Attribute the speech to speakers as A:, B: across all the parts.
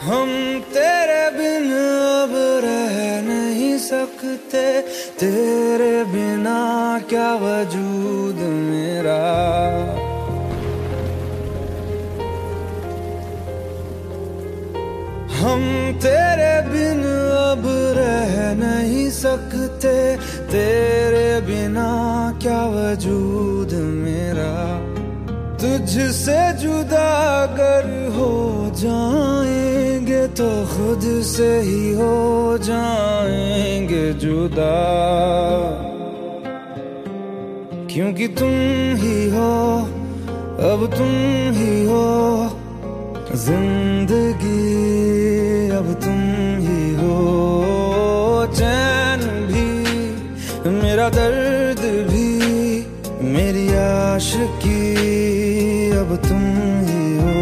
A: हम तेरे बिन अब रह नहीं सकते, तेरे बिना क्या वजूद मेरा। हम तेरे बिन अब रह नहीं सकते, तेरे बिना क्या वजूद मेरा। तुझसे जुदा अगर हो जाएंगे तो खुद से ही हो जाएंगे जुदा, क्योंकि तुम ही हो, अब तुम ही हो जिंदगी, अब तुम ही हो चैन भी, मेरा दर्द भी, मेरी आशिकी, अब तुम ही हो।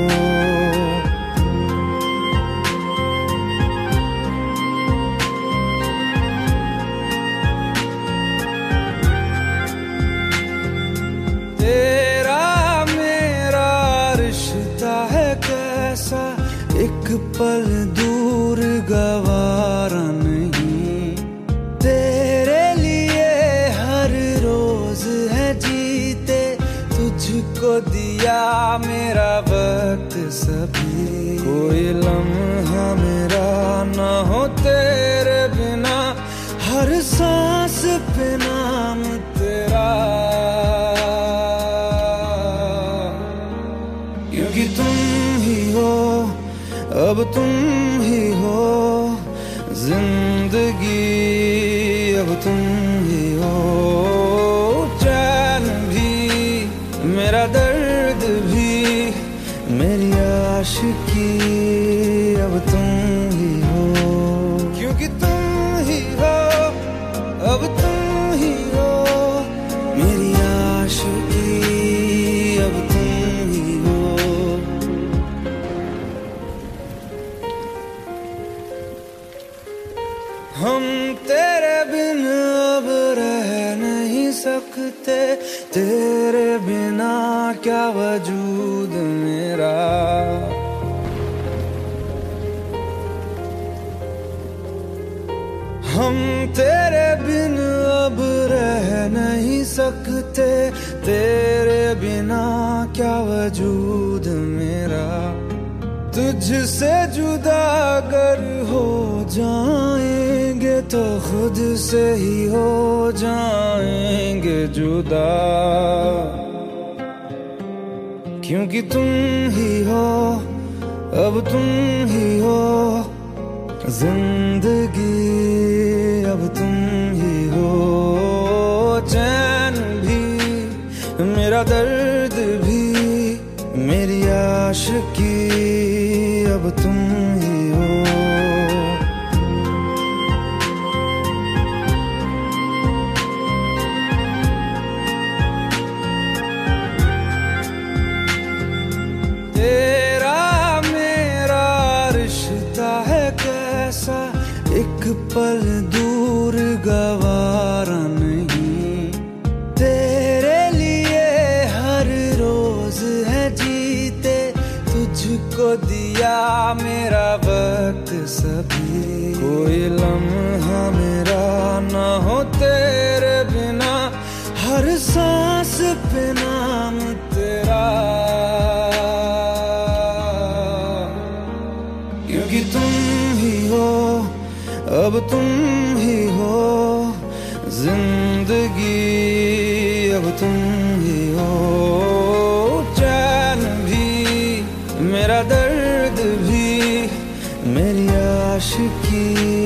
A: तेरा मेरा रिश्ता है कैसा, एक पल दूर गवारा नहीं। तेरे लिए हर रोज है जीते, तुझको दिया मेरा वक्त सभी। कोई लम्हा मेरा ना हो तेरे बिना, हर सांस पे नाम तेरा, क्योंकि तुम ही हो, अब तुम ही हो जिंदगी, अब तुम ही हो चैन भी, मेरा दर्द भी, मेरी आशिकी, अब तुम ही हो, क्योंकि तुम ही हो, अब तुम ही हो मेरी आशिकी, अब तुम ही हो। हम तेरे बिन अब रह नहीं सकते, तेरे बिना क्या वजूद मेरा। हम तेरे बिन अब रह नहीं सकते, तेरे बिना क्या वजूद मेरा। तुझसे जुदा अगर हो जाएंगे तो खुद से ही हो जाएंगे जुदा, क्योंकि तुम ही हो, अब तुम ही हो जिंदगी, अब तुम ही हो चैन भी, मेरा दर्द भी, मेरी आशिकी, अब तुम ही हो। तेरा मेरा रिश्ता है कैसा, एक पल दूर गवारा नहीं। तेरे लिए हर रोज है जीते, तुझको दिया मेरा वक्त सभी। कोई लम्हा मेरा ना हो तेरे बिना, हर सांस पे नाम तेरा, क्योंकि तुम ही हो, अब तुम ही हो जिंदगी, अब तुम ही हो चैन भी, मेरा दर्द भी, मेरी आशिकी।